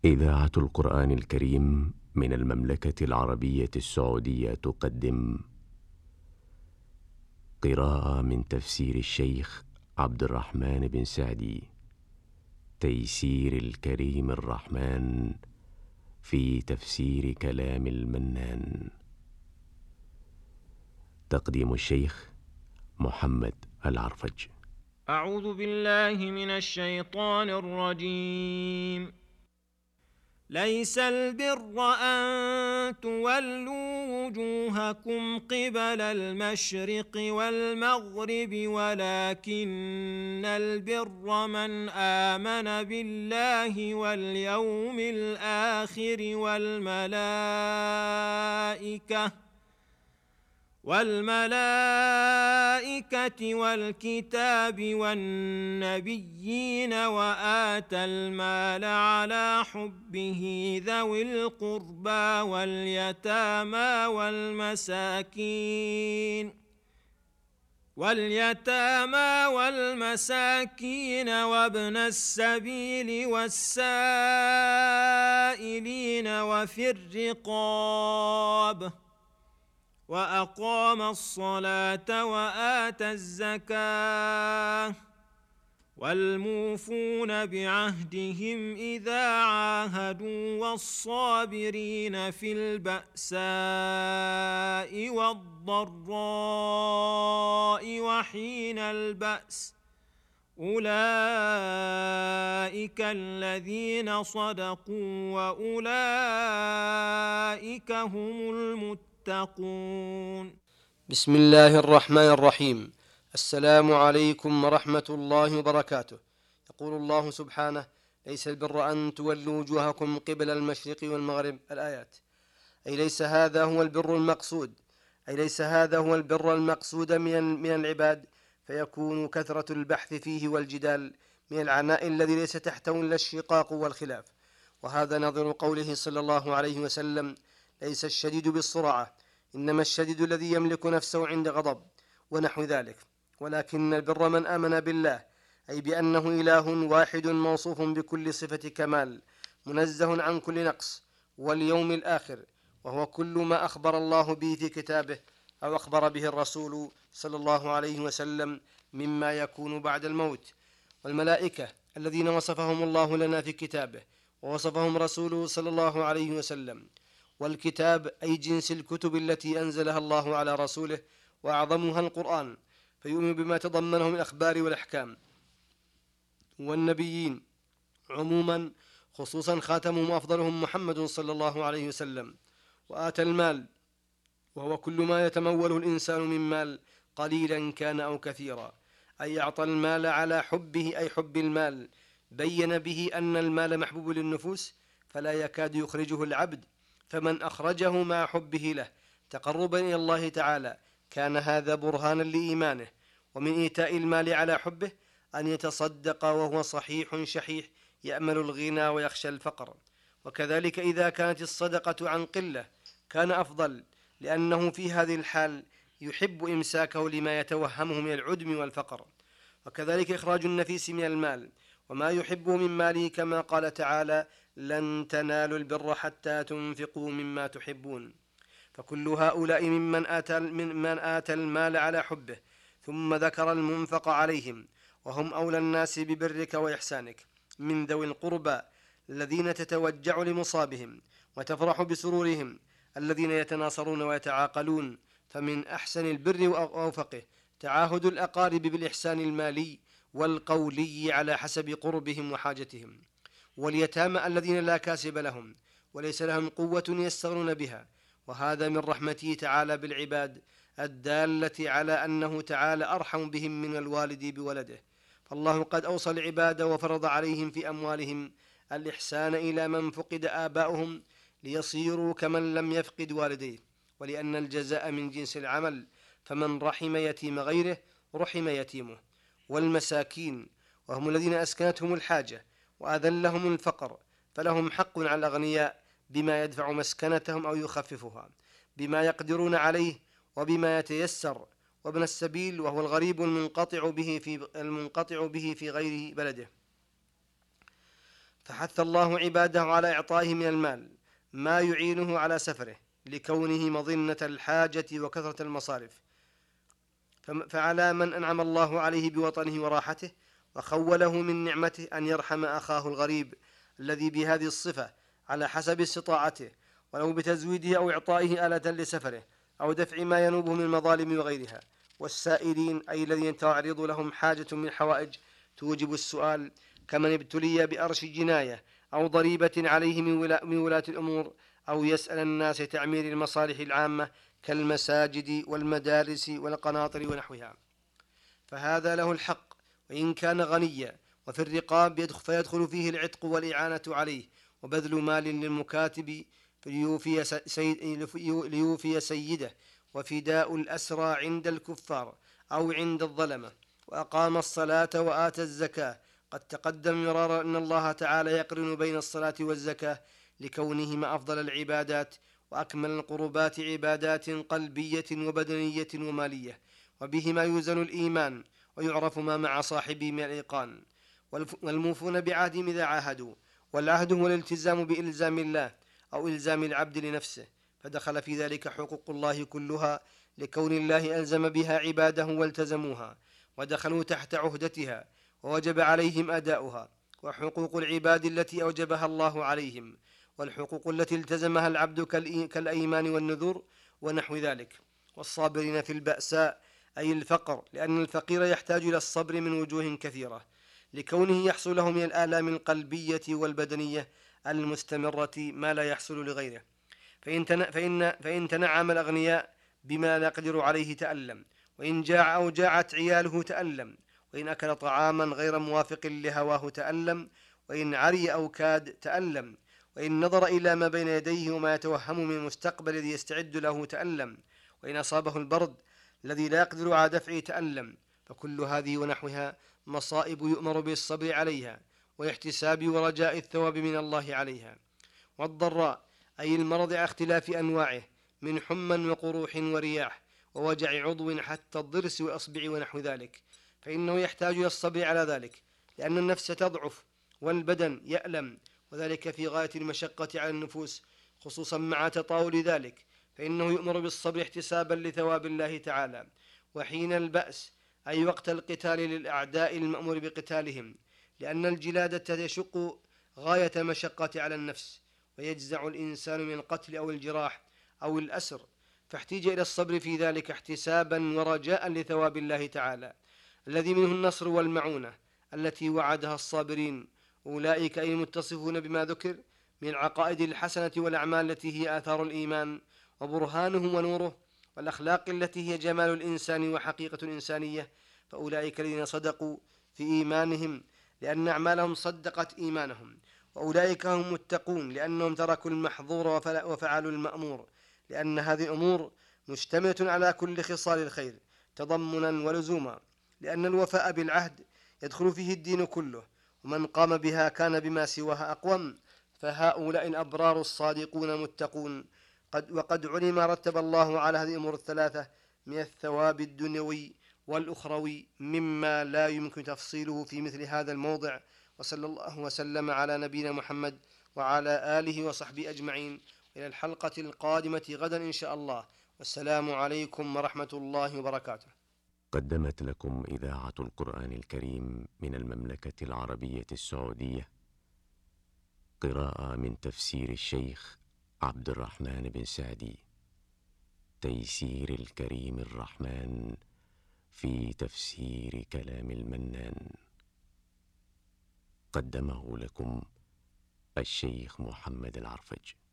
إذاعة القرآن الكريم من المملكة العربية السعودية تقدم قراءة من تفسير الشيخ عبد الرحمن بن سعدي، تيسير الكريم الرحمن في تفسير كلام المنان. تقديم الشيخ محمد العرفج. أعوذ بالله من الشيطان الرجيم. ليس البر أن تولوا وجوهكم قبل المشرق والمغرب ولكن البر من آمن بالله واليوم الآخر والملائكة والكتاب والنبيين وآتى المال على حبه ذوي القربى واليتامى والمساكين وابن السبيل والسائلين وفي الرقاب وأقام الصلاة وآتى الزكاة والموفون بعهدهم إذا عاهدوا والصابرين في البأساء والضراء وحين البأس أولئك الذين صدقوا وأولئك هم المتقون. بسم الله الرحمن الرحيم. السلام عليكم ورحمة الله وبركاته. يقول الله سبحانه: ليس البر أن تولوا وجوهكم قبل المشرق والمغرب. الآيات. أي ليس هذا هو البر المقصود من العباد، فيكون كثرة البحث فيه والجدال من العناء الذي ليس تحته إلا الشقاق والخلاف. وهذا نظير قوله صلى الله عليه وسلم: ليس الشديد بالسرعة، إنما الشديد الذي يملك نفسه عند غضب، ونحو ذلك. ولكن البر من آمن بالله، أي بأنه إله واحد موصوف بكل صفة كمال منزه عن كل نقص، واليوم الآخر، وهو كل ما أخبر الله به في كتابه أو أخبر به الرسول صلى الله عليه وسلم مما يكون بعد الموت، والملائكة الذين وصفهم الله لنا في كتابه ووصفهم رسوله صلى الله عليه وسلم، والكتاب أي جنس الكتب التي أنزلها الله على رسوله وأعظمها القرآن، فيؤمن بما تضمنه من الأخبار والأحكام، والنبيين عموما، خصوصا خاتمهم وأفضلهم محمد صلى الله عليه وسلم. وآتى المال، وهو كل ما يتموله الإنسان من مال قليلا كان أو كثيرا، أي أعطى المال على حبه، أي حب المال، بين به أن المال محبوب للنفوس فلا يكاد يخرجه العبد، فمن أخرجه مع حبه له تقربا إلى الله تعالى كان هذا برهانا لإيمانه. ومن إيتاء المال على حبه أن يتصدق وهو صحيح شحيح يأمل الغنى ويخشى الفقر. وكذلك إذا كانت الصدقة عن قلة كان أفضل، لأنه في هذه الحال يحب إمساكه لما يتوهمه من العدم والفقر. وكذلك إخراج النفيس من المال وما يحبه من ماله، كما قال تعالى: لن تنالوا البر حتى تنفقوا مما تحبون. فكل هؤلاء ممن آتى المال على حبه، ثم ذكر المنفق عليهم، وهم أولى الناس ببرك وإحسانك من ذوي القربى الذين تتوجع لمصابهم وتفرح بسرورهم، الذين يتناصرون ويتعاقلون. فمن أحسن البر وأوفقه تعاهد الأقارب بالإحسان المالي والقولي على حسب قربهم وحاجتهم. واليتامى الذين لا كاسب لهم وليس لهم قوة يستغنون بها، وهذا من رحمته تعالى بالعباد الدالة على أنه تعالى أرحم بهم من الوالد بولده. فالله قد أوصى العباد وفرض عليهم في أموالهم الإحسان إلى من فقد آباؤهم ليصيروا كمن لم يفقد والديه، ولأن الجزاء من جنس العمل، فمن رحم يتيم غيره رحم يتيمه. والمساكين، وهم الذين أسكنتهم الحاجة وأذلهم الفقر، فلهم حق على الأغنياء بما يدفع مسكنتهم أو يخففها، بما يقدرون عليه وبما يتيسر. وابن السبيل، وهو الغريب المنقطع به في غير بلده، فحث الله عباده على إعطائه من المال ما يعينه على سفره لكونه مظنة الحاجة وكثرة المصارف. فعلى من أنعم الله عليه بوطنه وراحته وخوله من نعمته أن يرحم أخاه الغريب الذي بهذه الصفة على حسب استطاعته، ولو بتزويده أو إعطائه آلة لسفره أو دفع ما ينوبه من المظالم وغيرها. والسائلين أي الذين تعرض لهم حاجة من حوائج توجب السؤال، كمن ابتلي بأرش جناية أو ضريبة عليه من ولاة الأمور، أو يسأل الناس تعمير المصالح العامة كالمساجد والمدارس والقناطر ونحوها، فهذا له الحق وإن كان غنيا. وفي الرقاب فيدخل فيه العتق والإعانة عليه وبذل مال للمكاتب ليوفي سيده، وفداء الأسرى عند الكفار أو عند الظلمة، وأقام الصلاة وآتى الزكاة. قد تقدم مرارا أن الله تعالى يقرن بين الصلاة والزكاة لكونهما أفضل العبادات وأكمل القربات، عبادات قلبية وبدنية ومالية، وبهما يوزن الإيمان ويعرف ما مع صاحبه من الإيقان. والموفون بعهدهم إذا عاهدوا، والعهد هو الالتزام بإلزام الله أو إلزام العبد لنفسه، فدخل في ذلك حقوق الله كلها لكون الله ألزم بها عباده والتزموها ودخلوا تحت عهدتها ووجب عليهم أداؤها، وحقوق العباد التي أوجبها الله عليهم، والحقوق التي التزمها العبد كالأيمان والنذور ونحو ذلك. والصابرين في البأساء أي الفقر، لأن الفقير يحتاج إلى الصبر من وجوه كثيرة لكونه يحصل له من الآلام القلبية والبدنية المستمرة ما لا يحصل لغيره. فإن تنعم الأغنياء بما لا يقدر عليه تألم، وإن جاع أو جاعت عياله تألم، وإن أكل طعاما غير موافق لهواه تألم، وإن عري أو كاد تألم، وإن نظر إلى ما بين يديه وما يتوهم من المستقبل الذي يستعد له تألم، وإن أصابه البرد الذي لا يقدر على دفعه تألم. فكل هذه ونحوها مصائب يؤمر بالصبر عليها والاحتساب ورجاء الثواب من الله عليها. والضراء أي المرض على اختلاف أنواعه من حمى وقروح ورياح ووجع عضو حتى الضرس والأصبع ونحو ذلك، فإنه يحتاج إلى الصبر على ذلك، لأن النفس تضعف والبدن يألم، وذلك في غاية المشقة على النفوس، خصوصا مع تطاول ذلك، فإنه يؤمر بالصبر احتسابا لثواب الله تعالى. وحين البأس أي وقت القتال للأعداء المأمور بقتالهم، لأن الجلادة يشق غاية المشقة على النفس، ويجزع الإنسان من القتل أو الجراح أو الأسر، فاحتاج إلى الصبر في ذلك احتسابا ورجاء لثواب الله تعالى الذي منه النصر والمعونة التي وعدها الصابرين. أولئك أي المتصفون بما ذكر من العقائد الحسنة والأعمال التي هي آثار الإيمان وبرهانه ونوره، والأخلاق التي هي جمال الإنسان وحقيقة الإنسانية، فأولئك الذين صدقوا في إيمانهم لأن أعمالهم صدقت إيمانهم، وأولئك هم متقون لأنهم تركوا المحظور وفعلوا المأمور، لأن هذه الأمور مشتملة على كل خصال الخير تضمنا ولزوما، لأن الوفاء بالعهد يدخل فيه الدين كله، ومن قام بها كان بما سواها أقوم. فهؤلاء الأبرار الصادقون متقون، وقد علم رتب الله على هذه الأمور الثلاثة من الثواب الدنيوي والأخروي مما لا يمكن تفصيله في مثل هذا الموضع. وصلى الله وسلم على نبينا محمد وعلى آله وصحبه أجمعين، إلى الحلقة القادمة غدا إن شاء الله، والسلام عليكم ورحمة الله وبركاته. قدمت لكم إذاعة القرآن الكريم من المملكة العربية السعودية قراءة من تفسير الشيخ عبد الرحمن بن سعدي، تيسير الكريم الرحمن في تفسير كلام المنان. قدمه لكم الشيخ محمد العرفج.